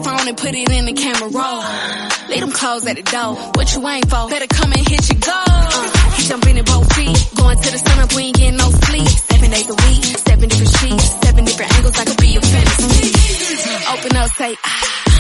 your phone and put it in the camera roll. Leave them clothes at the door. What you ain't for? Better come and hit your goal. He jumping in both feet. Going to the sun up, we ain't getting no sleep. 7 days a week, 7 different sheets, 7 different angles. I could be your fantasy. Open up, say ah.